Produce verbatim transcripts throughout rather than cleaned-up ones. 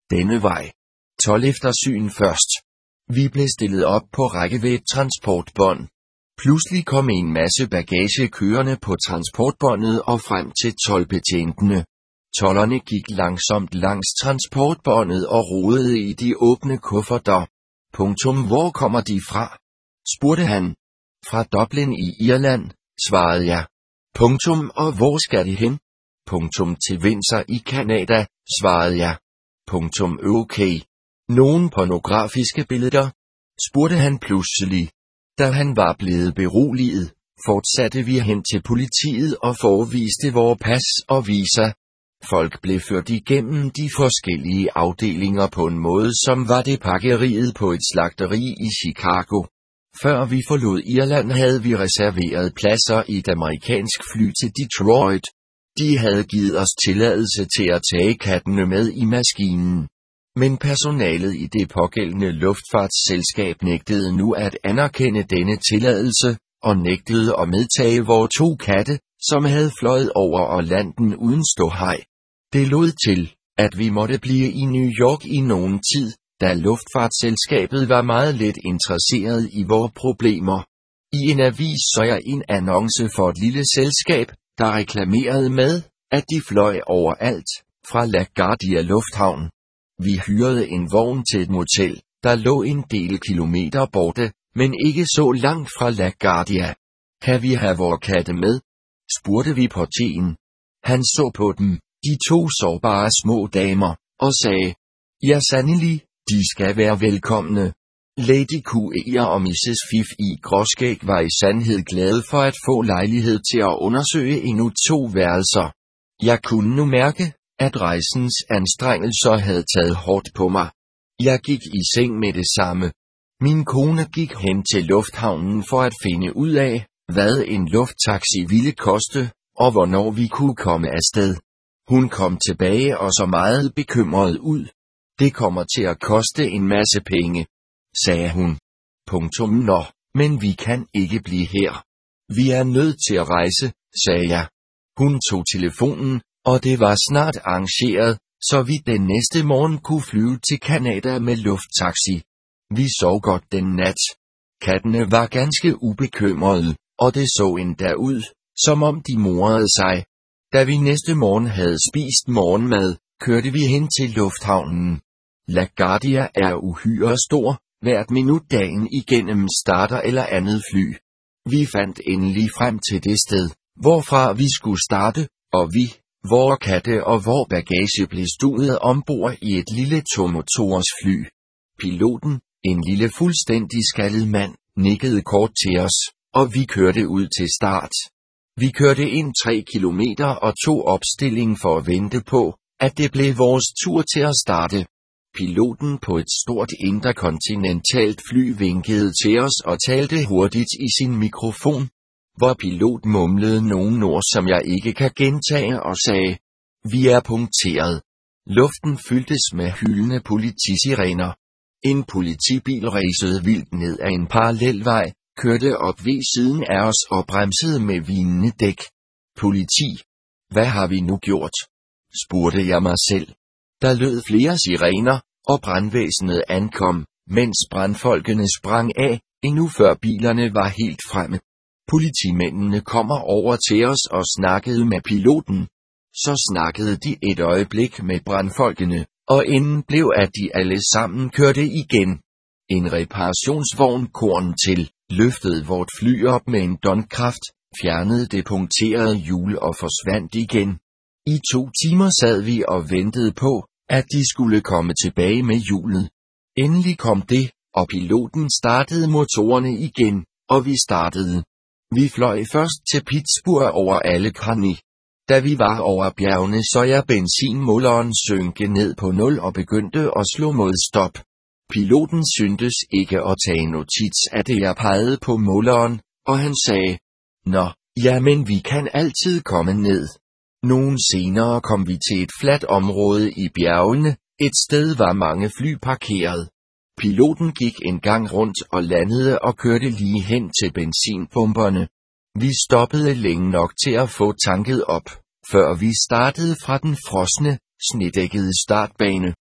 Denne vej. Toldeftersyn først. Vi blev stillet op på række ved et transportbånd. Pludselig kom en masse bagage kørende på transportbåndet og frem til toldbetjentene. Tolderne gik langsomt langs transportbåndet og rodede i de åbne kufferter. Punktum, hvor kommer de fra? Spurgte han. Fra Dublin i Irland, svarede jeg. Punktum, og hvor skal de hen? Punktum, til Windsor i Canada, svarede jeg. Punktum, okay. Nogen pornografiske billeder? Spurgte han pludselig. Da han var blevet beroliget, fortsatte vi hen til politiet og forviste vores pas og visa. Folk blev ført igennem de forskellige afdelinger på en måde, som var det pakkeriet på et slagteri i Chicago. Før vi forlod Irland, havde vi reserveret pladser i et amerikansk fly til Detroit. De havde givet os tilladelse til at tage kattene med i maskinen. Men personalet i det pågældende luftfartsselskab nægtede nu at anerkende denne tilladelse, og nægtede at medtage vores to katte, som havde fløjet over og landen uden ståhej. Det lod til, at vi måtte blive i New York i nogen tid, da luftfartsselskabet var meget lidt interesseret i vores problemer. I en avis så jeg en annonce for et lille selskab, der reklamerede med, at de fløj overalt, fra LaGuardia Lufthavn. Vi hyrede en vogn til et motel, der lå en del kilometer borte, men ikke så langt fra LaGuardia. Kan vi have vores katte med? Spurgte vi portieren. Han så på dem, de to sårbare små damer, og sagde, ja sandelig, de skal være velkomne. Lady Q E og missus Fif i gråskæg var i sandhed glade for at få lejlighed til at undersøge endnu to værelser. Jeg kunne nu mærke, at rejsens anstrengelser havde taget hårdt på mig. Jeg gik i seng med det samme. Min kone gik hen til lufthavnen for at finde ud af, hvad en lufttaxi ville koste, og hvornår vi kunne komme afsted. Hun kom tilbage og så meget bekymret ud. Det kommer til at koste en masse penge, sagde hun. Punktum, nå, men vi kan ikke blive her. Vi er nødt til at rejse, sagde jeg. Hun tog telefonen, og det var snart arrangeret, så vi den næste morgen kunne flyve til Canada med lufttaxi. Vi sov godt den nat. Kattene var ganske ubekymrede, og det så endda ud, som om de morede sig. Da vi næste morgen havde spist morgenmad, kørte vi hen til lufthavnen. LaGuardia er uhyre stor, hvert minut dagen igennem starter eller andet fly. Vi fandt endelig frem til det sted, hvorfra vi skulle starte, og vi, vor katte og vor bagage blev stuet ombord i et lille tomotors fly. Piloten, en lille fuldstændig skaldet mand, nikkede kort til os, og vi kørte ud til start. Vi kørte ind tre kilometer og tog opstilling for at vente på, at det blev vores tur til at starte. Piloten på et stort interkontinentalt fly vinkede til os og talte hurtigt i sin mikrofon. Vor pilot mumlede nogle ord, som jeg ikke kan gentage, og sagde, vi er punkteret. Luften fyldtes med hyldende politisirener. En politibil ræsede vildt ned ad en parallelvej, kørte op ved siden af os og bremsede med hvinende dæk. Politi. Hvad har vi nu gjort? Spurgte jeg mig selv. Der lød flere sirener, og brandvæsenet ankom, mens brandfolkene sprang af, endnu før bilerne var helt fremme. Politimændene kommer over til os og snakkede med piloten. Så snakkede de et øjeblik med brandfolkene, og enden blev at de alle sammen kørte igen. En reparationsvogn korn til, løftede vort fly op med en døgnkraft, fjernede det punkterede hjul og forsvandt igen. I to timer sad vi og ventede på, at de skulle komme tilbage med hjulet. Endelig kom det, og piloten startede motorerne igen, og vi startede. Vi fløj først til Pittsburgh over alle Caney. Da vi var over bjergene, så jeg benzinmåleren synke ned på nul og begyndte at slå mod stop. Piloten syntes ikke at tage notits af det, jeg pegede på måleren, og han sagde, nå, jamen vi kan altid komme ned. Nogen senere kom vi til et fladt område i bjergene, et sted var mange fly parkeret. Piloten gik en gang rundt og landede og kørte lige hen til benzinpumperne. Vi stoppede længe nok til at få tanket op, før vi startede fra den frosne, snedækkede startbane.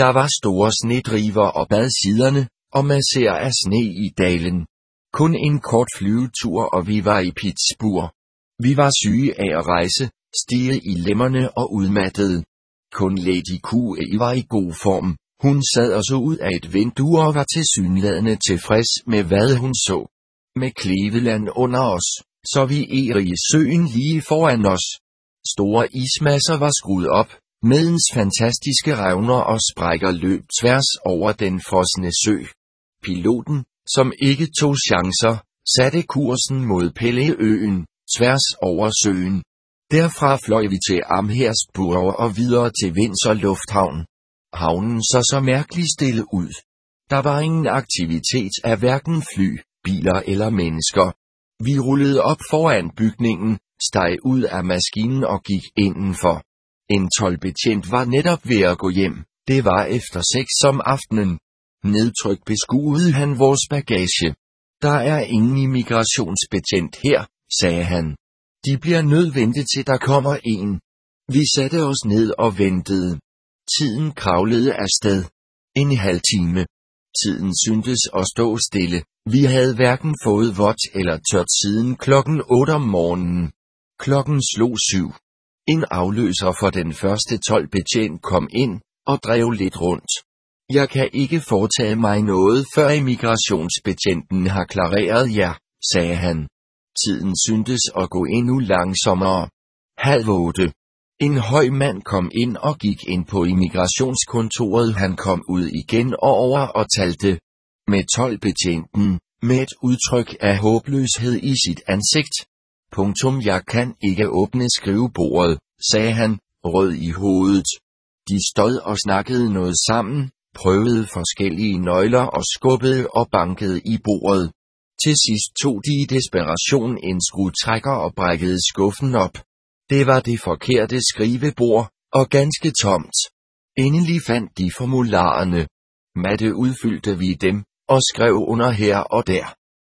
Der var store snedriver og bad siderne, og masser af sne i dalen. Kun en kort flyvetur og vi var i Pittsburgh. Vi var syge af at rejse, stive i lemmerne og udmattede. Kun Lady Q E var i god form. Hun sad og så ud af et vindue og var tilsyneladende tilfreds med hvad hun så. Med Cleveland under os, så vi Erie søen lige foran os. Store ismasser var skruet op, medens fantastiske revner og sprækker løb tværs over den frosne sø. Piloten, som ikke tog chancer, satte kursen mod Pelleøen, tværs over søen. Derfra fløj vi til Amherstburg og videre til Windsor Lufthavn. Havnen så så mærkeligt stille ud. Der var ingen aktivitet af hverken fly, biler eller mennesker. Vi rullede op foran bygningen, steg ud af maskinen og gik indenfor. En toldbetjent var netop ved at gå hjem. Det var efter seks om aftenen. Nedtrykt beskuede han vores bagage. Der er ingen immigrationsbetjent her, sagde han. De bliver nødvendigt til der kommer en. Vi satte os ned og ventede. Tiden kravlede afsted. En halv time. Tiden syntes at stå stille. Vi havde hverken fået vådt eller tørt siden klokken otte om morgenen. Klokken slog syv. En afløser for den første toldbetjent kom ind og drev lidt rundt. Jeg kan ikke foretage mig noget, før immigrationsbetjenten har klareret jer, sagde han. Tiden syntes at gå endnu langsommere. Halv otte. En høj mand kom ind og gik ind på immigrationskontoret. Han kom ud igen og over og talte med toldbetjenten, med et udtryk af håbløshed i sit ansigt. Punktum, jeg kan ikke åbne skrivebordet, sagde han, rød i hovedet. De stod og snakkede noget sammen, prøvede forskellige nøgler og skubbede og bankede i bordet. Til sidst tog de i desperation en skruetrækker og brækkede skuffen op. Det var det forkerte skrivebord, og ganske tomt. Endelig fandt de formularerne. Matte udfyldte vi dem, og skrev under her og der.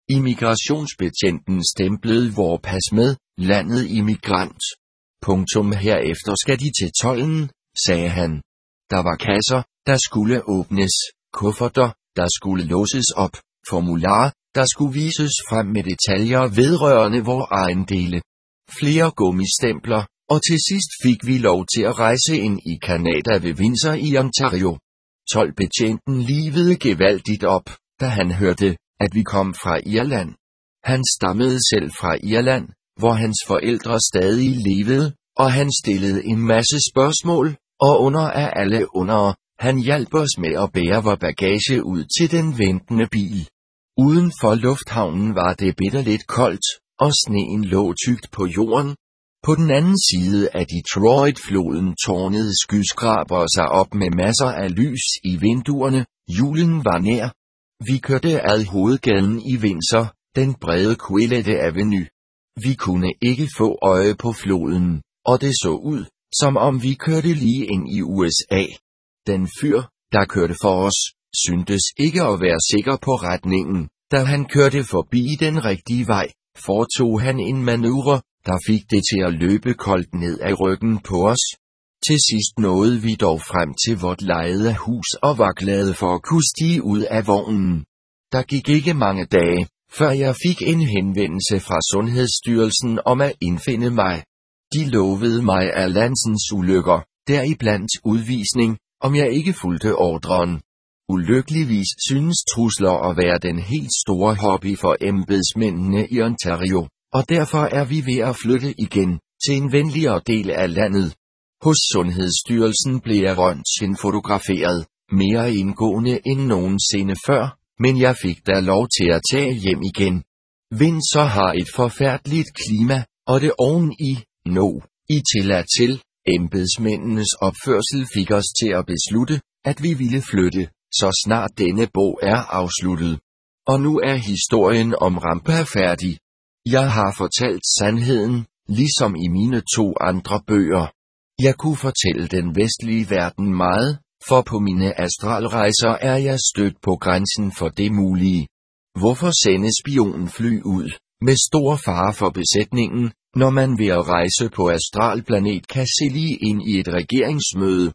Immigrationsbetjenten stemplede vor pas med, landet immigrant. Punktum, herefter skal de til tolden, sagde han. Der var kasser, der skulle åbnes, kufferter, der skulle låses op, formularer, der skulle vises frem med detaljer vedrørende vor ejendele. Flere gummistempler, og til sidst fik vi lov til at rejse ind i Canada ved Windsor i Ontario. Toldbetjenten livede gevaldigt op, da han hørte, at vi kom fra Irland. Han stammede selv fra Irland, hvor hans forældre stadig levede, og han stillede en masse spørgsmål, og under af alle under, han hjalp os med at bære vor bagage ud til den ventende bil. Uden for lufthavnen var det bitterligt koldt, og sneen lå tykt på jorden. På den anden side af Detroit-floden tårnede skyskraber sig op med masser af lys i vinduerne. Julen var nær. Vi kørte ad hovedgaden i Windsor, den brede Quillette Avenue. Vi kunne ikke få øje på floden, og det så ud, som om vi kørte lige ind i U S A. Den fyr, der kørte for os, syntes ikke at være sikker på retningen. Da han kørte forbi den rigtige vej, foretog han en manøvre, der fik det til at løbe koldt ned ad ryggen på os. Til sidst nåede vi dog frem til vort lejede hus og var glade for at kunne stige ud af vognen. Der gik ikke mange dage, før jeg fik en henvendelse fra Sundhedsstyrelsen om at indfinde mig. De lovede mig af landsens ulykker, deriblandt udvisning, om jeg ikke fulgte ordren. Ulykkeligvis synes trusler at være den helt store hobby for embedsmændene i Ontario, og derfor er vi ved at flytte igen til en venligere del af landet. Hos Sundhedsstyrelsen blev jeg røntgenfotograferet, mere indgående end nogensinde før, men jeg fik da lov til at tage hjem igen. Windsor har et forfærdeligt klima, og det oveni, no, i tilladt til, embedsmændenes opførsel fik os til at beslutte, at vi ville flytte, så snart denne bog er afsluttet. Og nu er historien om Rampa færdig. Jeg har fortalt sandheden, ligesom i mine to andre bøger. Jeg kunne fortælle den vestlige verden meget, for på mine astralrejser er jeg stødt på grænsen for det mulige. Hvorfor sende spionfly ud, med stor fare for besætningen, når man ved at rejse på astralplanet kan se lige ind i et regeringsmøde?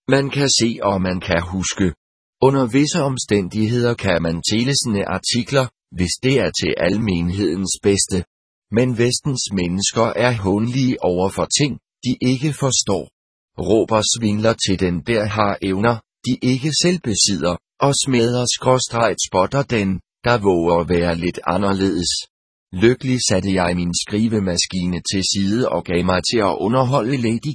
Man kan se og man kan huske. Under visse omstændigheder kan man tilsende artikler, hvis det er til almenhedens bedste. Men vestens mennesker er hånlige over for ting, de ikke forstår. Råber svindler til den der har evner, de ikke selv besidder, og smadrer skråstreg spotter den, der våger være lidt anderledes. Lykkelig satte jeg min skrivemaskine til side og gav mig til at underholde Lady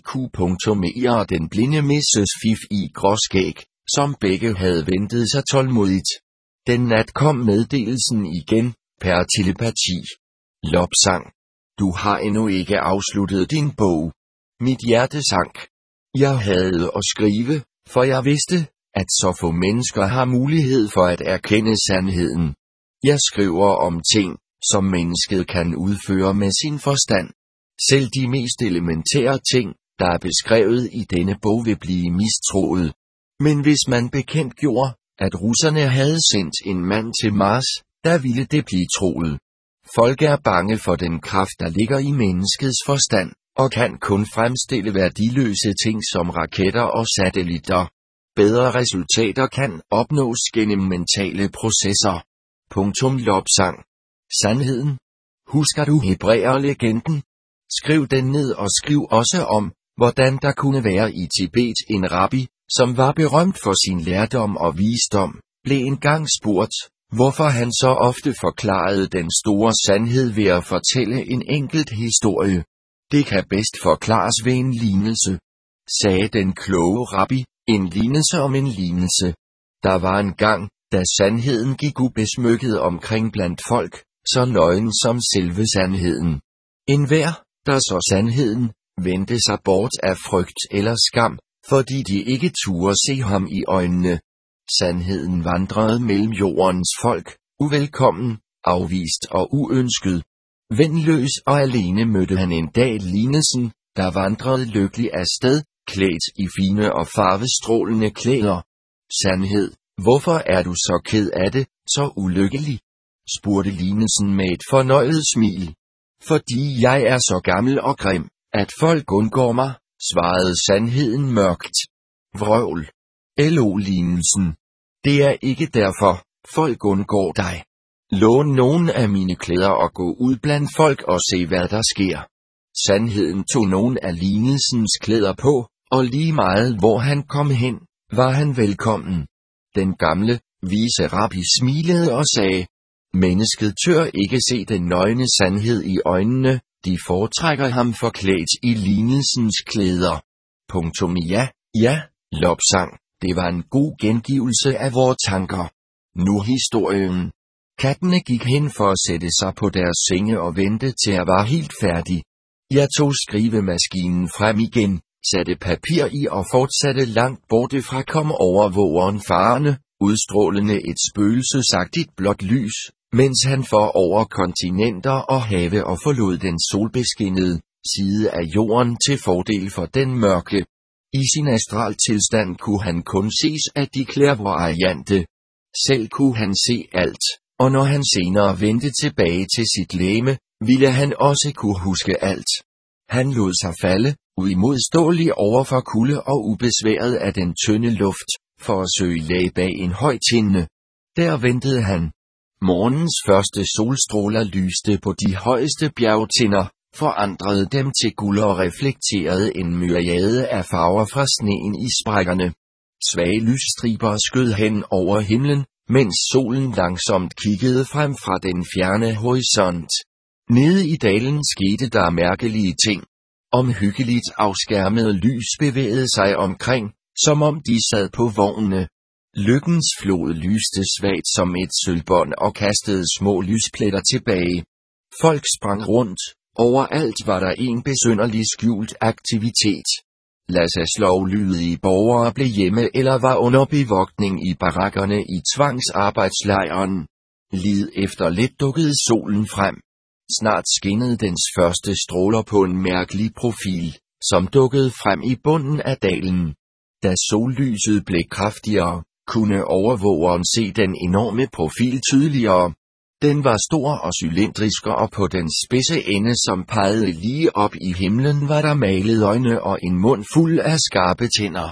Q.E og den blinde missus Fif i gråskæg, som begge havde ventet sig tålmodigt. Den nat kom meddelelsen igen, per telepati. Lopsang. Du har endnu ikke afsluttet din bog. Mit hjerte sank. Jeg havde at skrive, for jeg vidste, at så få mennesker har mulighed for at erkende sandheden. Jeg skriver om ting, som mennesket kan udføre med sin forstand. Selv de mest elementære ting, der er beskrevet i denne bog, vil blive mistroet. Men hvis man bekendtgjorde, at russerne havde sendt en mand til Mars, der ville det blive troet. Folk er bange for den kraft, der ligger i menneskets forstand, og kan kun fremstille værdiløse ting som raketter og satellitter. Bedre resultater kan opnås gennem mentale processer. Punktum Lopsang. Sandheden. Husker du Hebræer-legenden? Skriv den ned og skriv også om, hvordan der kunne være i Tibet en rabbi, som var berømt for sin lærdom og visdom, blev engang spurgt, hvorfor han så ofte forklarede den store sandhed ved at fortælle en enkelt historie. Det kan bedst forklares ved en lignelse, sagde den kloge rabbi, en lignelse om en lignelse. Der var en gang, da sandheden gik ubesmykket omkring blandt folk, så nøgen som selve sandheden. Enhver, der så sandheden, vendte sig bort af frygt eller skam, fordi de ikke turde se ham i øjnene. Sandheden vandrede mellem jordens folk, uvelkommen, afvist og uønsket. Venløs og alene mødte han en dag lignelsen, der vandrede lykkelig afsted, klædt i fine og farvestrålende klæder. Sandhed, hvorfor er du så ked af det, så ulykkelig? Spurgte lignelsen med et fornøjet smil. Fordi jeg er så gammel og grim, at folk undgår mig, svarede sandheden mørkt. Vrøvl. Lo lignelsen. Det er ikke derfor, folk undgår dig. Lån nogen af mine klæder og gå ud blandt folk og se hvad der sker. Sandheden tog nogen af lignelsens klæder på, og lige meget hvor han kom hen, var han velkommen. Den gamle, vise rabbi smilede og sagde, mennesket tør ikke se den nøgne sandhed i øjnene, de foretrækker ham forklædt i lignelsens klæder. Punktum ja, ja, Lopsang, det var en god gengivelse af vores tanker. Nu historien. Kattene gik hen for at sætte sig på deres senge og vente til at var helt færdig. Jeg tog skrivemaskinen frem igen, satte papir i og fortsatte langt borte fra kom over vågeren farende, udstrålende et spøgelsesagtigt blåt lys, mens han for over kontinenter og have og forlod den solbeskinnede side af jorden til fordel for den mørke. I sin astraltilstand kunne han kun ses af de clairvoyante. Selv kunne han se alt, og når han senere vendte tilbage til sit legeme, ville han også kunne huske alt. Han lod sig falde, uimodståelig over for kulde og ubesværet af den tynde luft, for at søge lag bag en høj tinde. Der ventede han. Morgens første solstråler lyste på de højeste bjergtinder, forandrede dem til guld og reflekterede en myriade af farver fra sneen i sprækkerne. Svage lysstriber skød hen over himlen, mens solen langsomt kiggede frem fra den fjerne horisont. Nede i dalen skete der mærkelige ting. Omhyggeligt afskærmede lys bevægede sig omkring, som om de sad på vognene. Lykkens flod lyste svagt som et sølvbånd og kastede små lyspletter tilbage. Folk sprang rundt, overalt var der en besynderlig skjult aktivitet. Lasses lovlydige borgere blev hjemme eller var under bevogtning i barakkerne i tvangsarbejdslejren. Lige efter lidt dukkede solen frem. Snart skinnede dens første stråler på en mærkelig profil, som dukkede frem i bunden af dalen. Da sollyset blev kraftigere, kunne overvågeren se den enorme profil tydeligere. Den var stor og cylindrisk, og på den spidse ende, som pegede lige op i himlen, var der malet øjne og en mund fuld af skarpe tænder.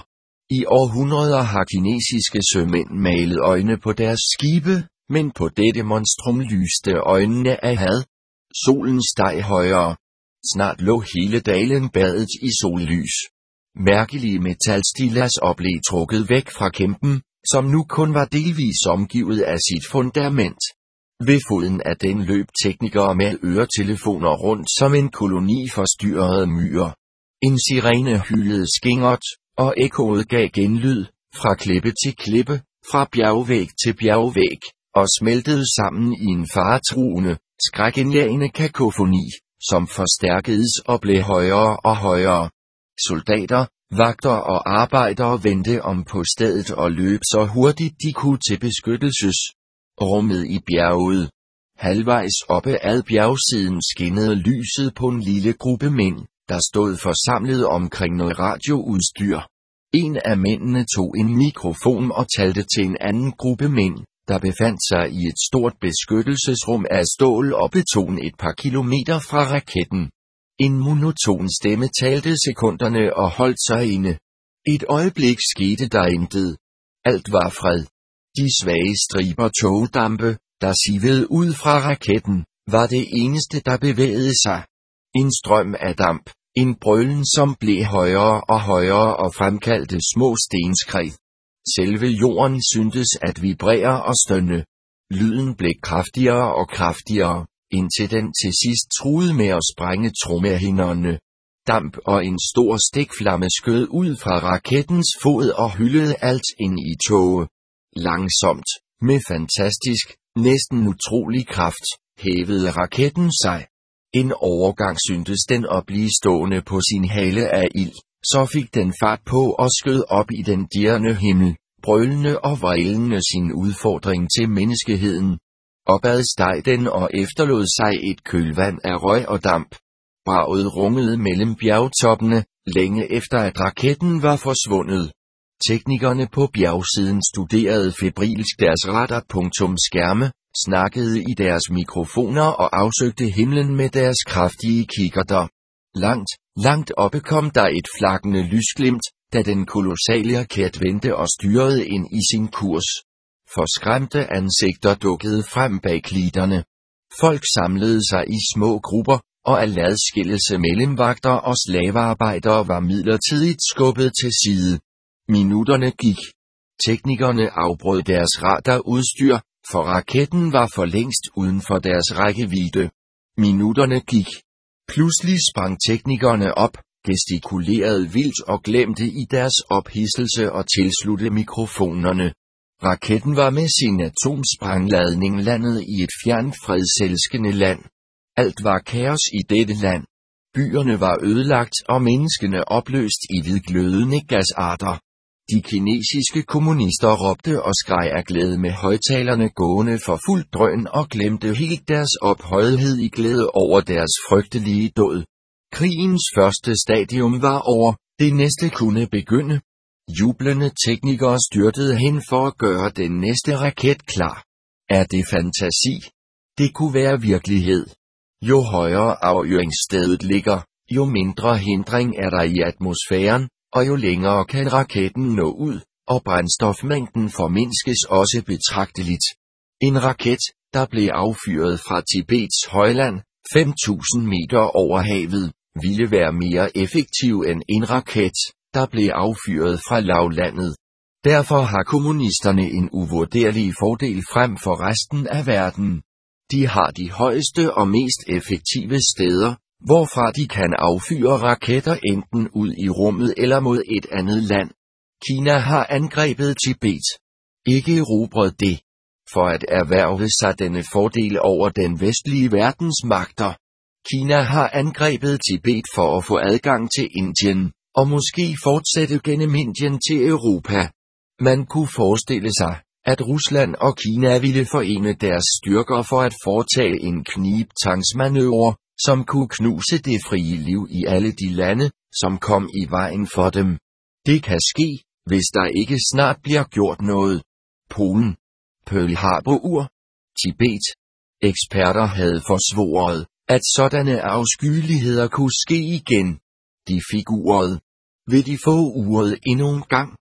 I århundreder har kinesiske sømænd malet øjne på deres skibe, men på dette monstrum lyste øjnene af had. Solen steg højere. Snart lå hele dalen badet i sollys. Mærkelige metalstilas oplæg trukket væk fra kæmpen, som nu kun var delvis omgivet af sit fundament. Ved foden af den løb teknikere med øretelefoner rundt som en koloni forstyrrede myrer. En sirene hyldede skingert, og ekkoet gav genlyd, fra klippe til klippe, fra bjergvæg til bjergvæg, og smeltede sammen i en faretruende, skrækindjagende kakofoni, som forstærkedes og blev højere og højere. Soldater, vagter og arbejdere vendte om på stedet og løb så hurtigt de kunne til beskyttelsesrummet i bjerget. Halvvejs oppe ad bjergsiden skinnede lyset på en lille gruppe mænd, der stod forsamlet omkring noget radioudstyr. En af mændene tog en mikrofon og talte til en anden gruppe mænd, der befandt sig i et stort beskyttelsesrum af stål og beton et par kilometer fra raketten. En monoton stemme talte sekunderne og holdt sig inde. Et øjeblik skete der intet. Alt var fred. De svage striber togdampe, der sivede ud fra raketten, var det eneste der bevægede sig. En strøm af damp, en brølen som blev højere og højere og fremkaldte små stenskred. Selve jorden syntes at vibrere og stønne. Lyden blev kraftigere og kraftigere, indtil den til sidst truede med at sprænge trommehinderne. Damp og en stor stikflamme skød ud fra rakettens fod og hyldede alt ind i toget. Langsomt, med fantastisk, næsten utrolig kraft, hævede raketten sig. En overgang syntes den at blive stående på sin hale af ild, så fik den fart på og skød op i den dirrende himmel, brølende og vrælende sin udfordring til menneskeheden. Opad steg den og efterlod sig et kølvand af røg og damp. Braget rungede mellem bjergtoppene, længe efter at raketten var forsvundet. Teknikerne på bjergsiden studerede febrilsk deres radar-skærme, snakkede i deres mikrofoner og afsøgte himlen med deres kraftige kikkerter. Langt, langt oppe kom der et flakkende lysglimt, da den kolossale raket vendte og styrede ind i sin kurs. Forskræmte ansigter dukkede frem bag klitterne. Folk samlede sig i små grupper, og al adskillelse mellem vagter og slavearbejdere var midlertidigt skubbet til side. Minutterne gik. Teknikerne afbrød deres radarudstyr, for raketten var for længst uden for deres rækkevidde. Minutterne gik. Pludselig sprang teknikerne op, gestikulerede vildt og glemte i deres ophidselse at tilslutte mikrofonerne. Raketten var med sin atomsprængladning landet i et fjernt fredselskende land. Alt var kaos i dette land. Byerne var ødelagt og menneskene opløst i hvidglødende gasarter. De kinesiske kommunister råbte og skreg af glæde med højtalerne gående for fuld drøn og glemte helt deres ophøjethed i glæde over deres frygtelige dåd. Krigens første stadium var over, det næste kunne begynde. Jublende teknikere styrtede hen for at gøre den næste raket klar. Er det fantasi? Det kunne være virkelighed. Jo højere affyringsstedet ligger, jo mindre hindring er der i atmosfæren, og jo længere kan raketten nå ud, og brændstofmængden formindskes også betragteligt. En raket, der blev affyret fra Tibets højland, fem tusind meter over havet, ville være mere effektiv end en raket, der blev affyret fra lavlandet. Derfor har kommunisterne en uvurderlig fordel frem for resten af verden. De har de højeste og mest effektive steder, hvorfra de kan affyre raketter enten ud i rummet eller mod et andet land. Kina har angrebet Tibet. Ikke erobret det. For at erhverve sig denne fordel over den vestlige verdens magter. Kina har angrebet Tibet for at få adgang til Indien, og måske fortsætte gennem Indien til Europa. Man kunne forestille sig, at Rusland og Kina ville forene deres styrker for at foretage en knibtangsmanøvre, som kunne knuse det frie liv i alle de lande, som kom i vejen for dem. Det kan ske, hvis der ikke snart bliver gjort noget. Polen. Pearl Harbor. Tibet. Eksperter havde forsvoret, at sådanne afskyeligheder kunne ske igen. De fik uret. Vil de få uret endnu en gang?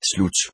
Slut.